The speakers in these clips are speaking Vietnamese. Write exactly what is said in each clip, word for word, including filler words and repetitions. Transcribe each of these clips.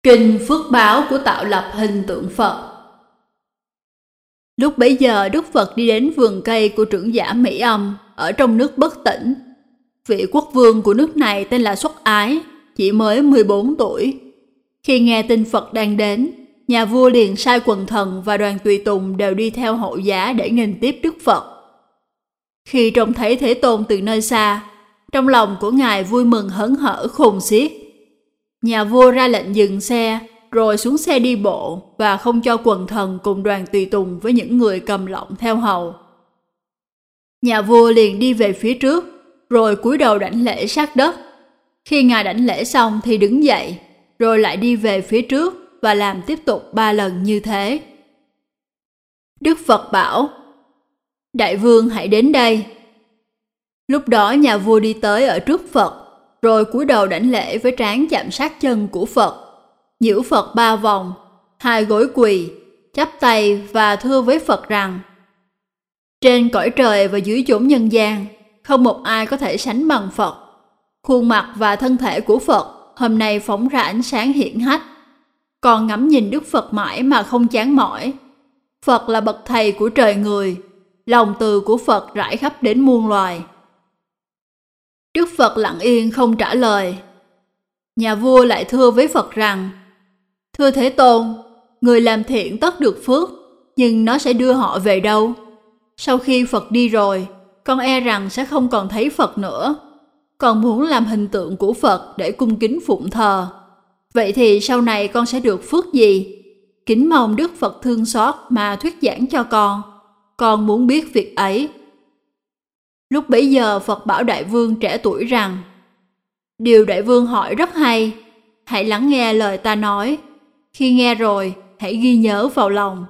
Kinh Phước Báo của tạo lập hình tượng Phật. Lúc bấy giờ Đức Phật đi đến vườn cây của trưởng giả Mỹ Âm ở trong nước Bất Tỉnh. Vị quốc vương của nước này tên là Xuất Ái, chỉ mới mười bốn tuổi. Khi nghe tin Phật đang đến, nhà vua liền sai quần thần và đoàn tùy tùng đều đi theo hậu giá để nghênh tiếp Đức Phật. Khi trông thấy Thế Tôn từ nơi xa, trong lòng của ngài vui mừng hớn hở khôn xiết. Nhà vua ra lệnh dừng xe, rồi xuống xe đi bộ và không cho quần thần cùng đoàn tùy tùng với những người cầm lọng theo hầu. Nhà vua liền đi về phía trước, rồi cúi đầu đảnh lễ sát đất. Khi ngài đảnh lễ xong thì đứng dậy, rồi lại đi về phía trước và làm tiếp tục ba lần như thế. Đức Phật bảo: Đại vương hãy đến đây. Lúc đó nhà vua đi tới ở trước Phật, rồi cúi đầu đảnh lễ với trán chạm sát chân của Phật, nhiễu Phật ba vòng, hai gối quỳ, chắp tay và thưa với Phật rằng: Trên cõi trời và dưới chốn nhân gian, không một ai có thể sánh bằng Phật. Khuôn mặt và thân thể của Phật hôm nay phóng ra ánh sáng hiển hách. Còn ngắm nhìn Đức Phật mãi mà không chán mỏi. Phật là bậc thầy của trời người, lòng từ của Phật rải khắp đến muôn loài. Đức Phật lặng yên không trả lời. Nhà vua lại thưa với Phật rằng: Thưa Thế Tôn, người làm thiện tất được phước, nhưng nó sẽ đưa họ về đâu? Sau khi Phật đi rồi, con e rằng sẽ không còn thấy Phật nữa. Con muốn làm hình tượng của Phật để cung kính phụng thờ. Vậy thì sau này con sẽ được phước gì? Kính mong Đức Phật thương xót mà thuyết giảng cho con. Con muốn biết việc ấy. Lúc bấy giờ Phật bảo đại vương trẻ tuổi rằng: Điều đại vương hỏi rất hay, hãy lắng nghe lời ta nói. Khi nghe rồi, hãy ghi nhớ vào lòng.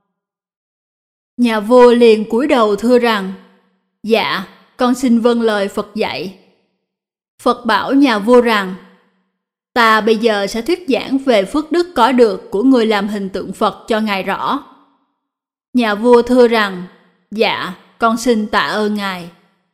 Nhà vua liền cúi đầu thưa rằng: Dạ, con xin vâng lời Phật dạy. Phật bảo nhà vua rằng: Ta bây giờ sẽ thuyết giảng về phước đức có được của người làm hình tượng Phật cho ngài rõ. Nhà vua thưa rằng: Dạ, con xin tạ ơn ngài.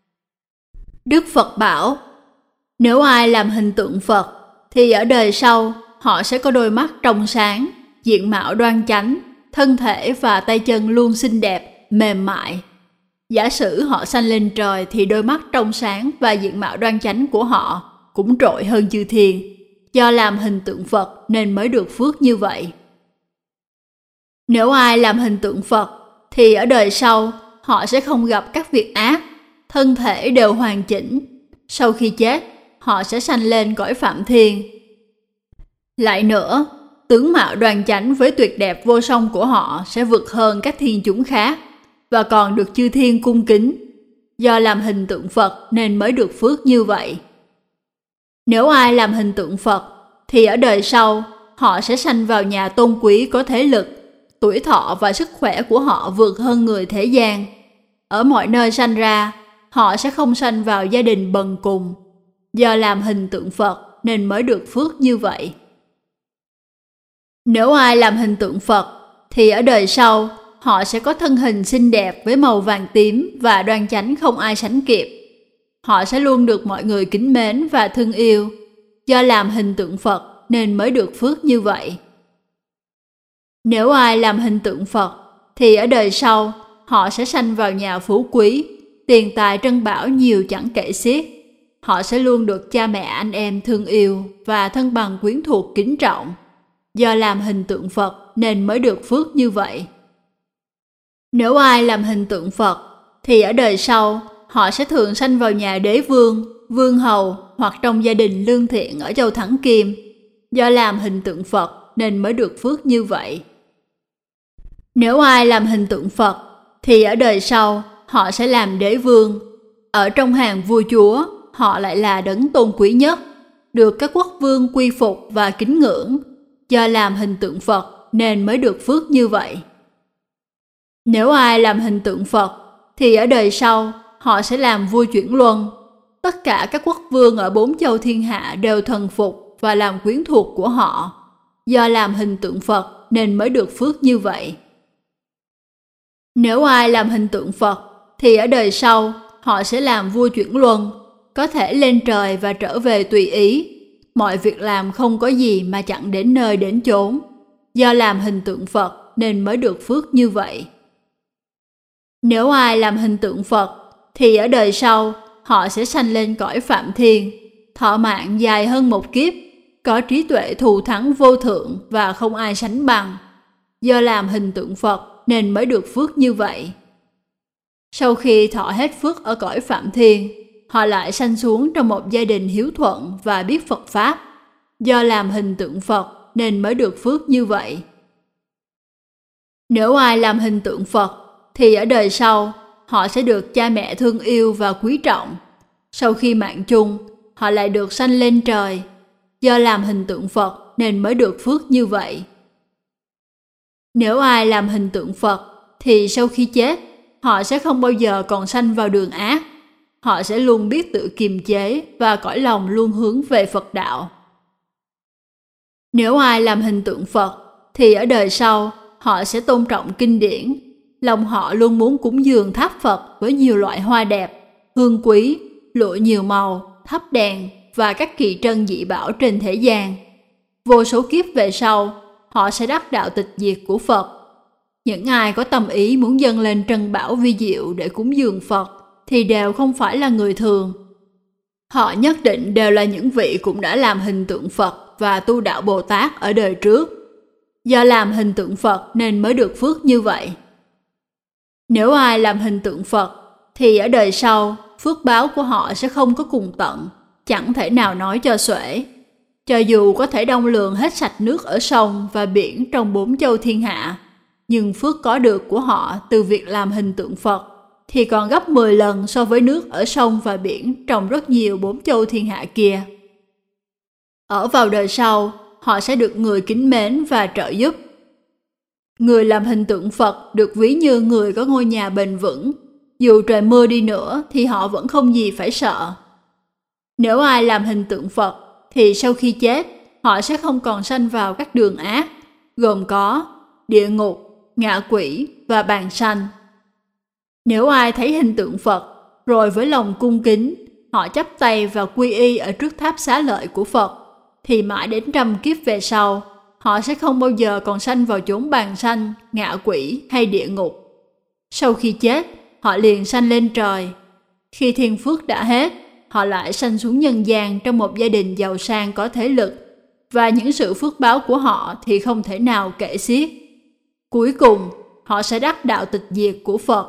Đức Phật bảo: Nếu ai làm hình tượng Phật, thì ở đời sau họ sẽ có đôi mắt trong sáng, diện mạo đoan chánh, thân thể và tay chân luôn xinh đẹp, mềm mại. Giả sử họ sanh lên trời thì đôi mắt trong sáng và diện mạo đoan chánh của họ cũng trội hơn chư thiên, do làm hình tượng Phật nên mới được phước như vậy. Nếu ai làm hình tượng Phật, thì ở đời sau họ sẽ không gặp các việc ác, thân thể đều hoàn chỉnh. Sau khi chết, họ sẽ sanh lên cõi Phạm Thiên. Lại nữa, tướng mạo đoan chánh với tuyệt đẹp vô song của họ sẽ vượt hơn các thiên chúng khác, và còn được chư thiên cung kính. Do làm hình tượng Phật nên mới được phước như vậy. Nếu ai làm hình tượng Phật, thì ở đời sau họ sẽ sanh vào nhà tôn quý có thế lực, tuổi thọ và sức khỏe của họ vượt hơn người thế gian. Ở mọi nơi sanh ra, họ sẽ không sanh vào gia đình bần cùng. Do làm hình tượng Phật nên mới được phước như vậy. Nếu ai làm hình tượng Phật, thì ở đời sau họ sẽ có thân hình xinh đẹp với màu vàng tím và đoan chánh không ai sánh kịp. Họ sẽ luôn được mọi người kính mến và thương yêu. Do làm hình tượng Phật nên mới được phước như vậy. Nếu ai làm hình tượng Phật, thì ở đời sau họ sẽ sanh vào nhà phú quý, tiền tài trân bảo nhiều chẳng kể xiết. Họ sẽ luôn được cha mẹ anh em thương yêu và thân bằng quyến thuộc kính trọng. Do làm hình tượng Phật nên mới được phước như vậy. Nếu ai làm hình tượng Phật, thì ở đời sau họ sẽ thường sanh vào nhà đế vương, vương hầu hoặc trong gia đình lương thiện ở châu Thắng Kim. Do làm hình tượng Phật nên mới được phước như vậy. Nếu ai làm hình tượng Phật, thì ở đời sau họ sẽ làm đế vương. Ở trong hàng vua chúa, họ lại là đấng tôn quý nhất, được các quốc vương quy phục và kính ngưỡng. Do làm hình tượng Phật nên mới được phước như vậy. Nếu ai làm hình tượng Phật, thì ở đời sau họ sẽ làm vua chuyển luân. Tất cả các quốc vương ở bốn châu thiên hạ đều thần phục và làm quyến thuộc của họ. Do làm hình tượng Phật nên mới được phước như vậy. Nếu ai làm hình tượng Phật, thì ở đời sau họ sẽ làm vua chuyển luân, có thể lên trời và trở về tùy ý. mọi việc làm không có gì mà chẳng đến nơi đến chốn. Do làm hình tượng Phật nên mới được phước như vậy. Nếu ai làm hình tượng Phật thì ở đời sau họ sẽ sanh lên cõi Phạm Thiên, thọ mạng dài hơn một kiếp, có trí tuệ thù thắng vô thượng và không ai sánh bằng. Do làm hình tượng Phật nên mới được phước như vậy. Sau khi thọ hết phước ở cõi Phạm Thiên, họ lại sanh xuống trong một gia đình hiếu thuận và biết Phật Pháp. Do làm hình tượng Phật nên mới được phước như vậy. Nếu ai làm hình tượng Phật thì ở đời sau họ sẽ được cha mẹ thương yêu và quý trọng. Sau khi mạng chung, họ lại được sanh lên trời. Do làm hình tượng Phật nên mới được phước như vậy. Nếu ai làm hình tượng Phật thì sau khi chết, họ sẽ không bao giờ còn sanh vào đường ác. Họ sẽ luôn biết tự kiềm chế và cõi lòng luôn hướng về Phật đạo. Nếu ai làm hình tượng Phật thì ở đời sau họ sẽ tôn trọng kinh điển. Lòng họ luôn muốn cúng dường tháp Phật với nhiều loại hoa đẹp, hương quý, lụa nhiều màu, thắp đèn và các kỳ trân dị bảo trên thế gian. Vô số kiếp về sau, họ sẽ đắc đạo tịch diệt của Phật. Những ai có tâm ý muốn dâng lên trân bảo vi diệu để cúng dường Phật thì đều không phải là người thường. Họ nhất định đều là những vị cũng đã làm hình tượng Phật và tu đạo Bồ Tát ở đời trước. Do làm hình tượng Phật nên mới được phước như vậy. Nếu ai làm hình tượng Phật thì ở đời sau, phước báo của họ sẽ không có cùng tận, chẳng thể nào nói cho xuể. Cho dù có thể đong lường hết sạch nước ở sông và biển trong bốn châu thiên hạ, nhưng phước có được của họ từ việc làm hình tượng Phật thì còn gấp mười lần so với nước ở sông và biển trong rất nhiều bốn châu thiên hạ kia. Ở vào đời sau, họ sẽ được người kính mến và trợ giúp. Người làm hình tượng Phật được ví như người có ngôi nhà bền vững. Dù trời mưa đi nữa thì họ vẫn không gì phải sợ. Nếu ai làm hình tượng Phật thì sau khi chết, họ sẽ không còn sanh vào các đường ác, gồm có địa ngục, ngạ quỷ và bàn sanh. Nếu ai thấy hình tượng Phật, rồi với lòng cung kính, họ chắp tay và quy y ở trước tháp xá lợi của Phật, thì mãi đến trăm kiếp về sau, họ sẽ không bao giờ còn sanh vào chốn bàn sanh, ngạ quỷ hay địa ngục. Sau khi chết, họ liền sanh lên trời. Khi thiên phước đã hết, họ lại sanh xuống nhân gian trong một gia đình giàu sang có thế lực, và những sự phước báo của họ thì không thể nào kể xiết. Cuối cùng, họ sẽ đắc đạo tịch diệt của Phật.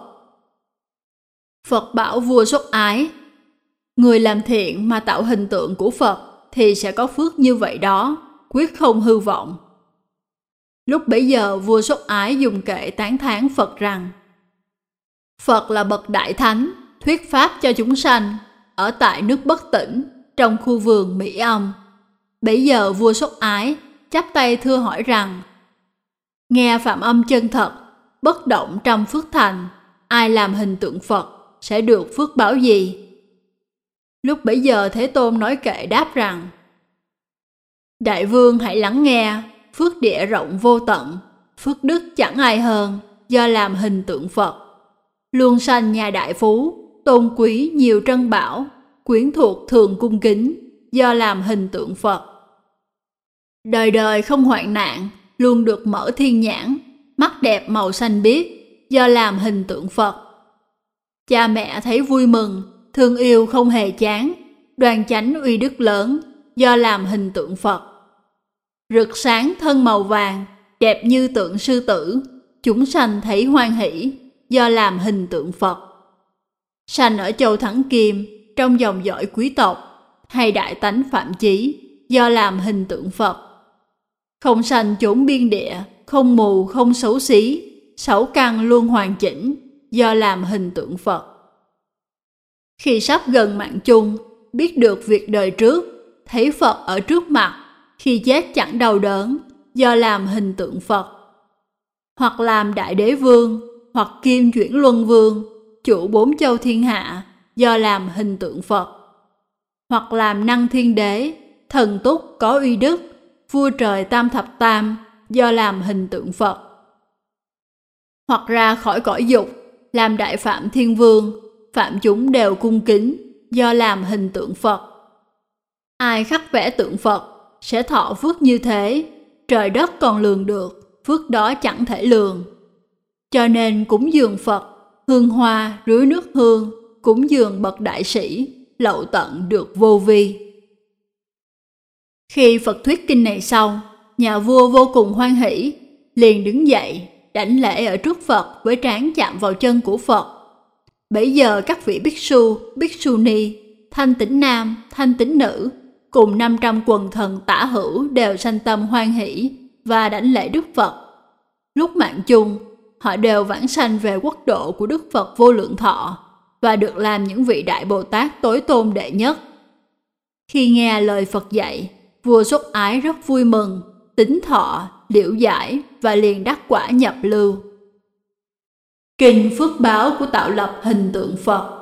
Phật bảo vua Xuất Ái: người làm thiện mà tạo hình tượng của Phật thì sẽ có phước như vậy đó, quyết không hư vọng. Lúc bấy giờ vua Xuất Ái dùng kệ tán thán Phật rằng: Phật là bậc đại thánh, thuyết pháp cho chúng sanh, ở tại nước Bất Tỉnh, trong khu vườn Mỹ Âm. Bấy giờ vua Xuất Ái chắp tay thưa hỏi rằng: nghe Phạm Âm chân thật, bất động trăm phước thành, ai làm hình tượng Phật sẽ được phước báo gì? Lúc bấy giờ Thế Tôn nói kệ đáp rằng: đại vương hãy lắng nghe, phước địa rộng vô tận, phước đức chẳng ai hơn, do làm hình tượng Phật. Luôn sanh nhà đại phú, tôn quý nhiều trân bảo, quyến thuộc thường cung kính, do làm hình tượng Phật. Đời đời không hoạn nạn, luôn được mở thiên nhãn, mắt đẹp màu xanh biếc, do làm hình tượng Phật. Cha mẹ thấy vui mừng, thương yêu không hề chán, đoan chánh uy đức lớn, do làm hình tượng Phật. Rực sáng thân màu vàng, đẹp như tượng sư tử, chúng sanh thấy hoan hỷ, do làm hình tượng Phật. Sanh ở châu Thắng Kim, trong dòng dõi quý tộc, hay đại tánh phạm chí, do làm hình tượng Phật. Không sanh chốn biên địa, không mù không xấu xí, sáu căn luôn hoàn chỉnh, do làm hình tượng Phật. Khi sắp gần mạng chung, biết được việc đời trước, thấy Phật ở trước mặt, khi chết chẳng đau đớn, do làm hình tượng Phật. Hoặc làm đại đế vương, hoặc kim chuyển luân vương, chủ bốn châu thiên hạ, do làm hình tượng Phật. Hoặc làm năng thiên đế, thần túc có uy đức, vua trời tam thập tam, do làm hình tượng Phật. Hoặc ra khỏi cõi dục, làm đại phạm thiên vương, phạm chúng đều cung kính, do làm hình tượng Phật. Ai khắc vẽ tượng Phật sẽ thọ phước như thế, trời đất còn lường được, phước đó chẳng thể lường. Cho nên cúng dường Phật, hương hoa, rưới nước hương, cúng dường bậc đại sĩ, lậu tận được vô vi. Khi Phật thuyết kinh này xong, nhà vua vô cùng hoan hỷ, liền đứng dậy, đảnh lễ ở trước Phật với trán chạm vào chân của Phật. Bấy giờ các vị bích su, bích su ni, thanh tín nam, thanh tín nữ, cùng năm trăm quần thần tả hữu đều sanh tâm hoan hỷ và đảnh lễ Đức Phật. Lúc mạng chung, họ đều vãng sanh về quốc độ của Đức Phật vô lượng thọ và được làm những vị đại Bồ Tát tối tôn đệ nhất. Khi nghe lời Phật dạy, vua Xuất Ái rất vui mừng, tín thọ, liễu giải và liền đắc quả nhập lưu. Kinh Phước Báo của tạo lập hình tượng Phật.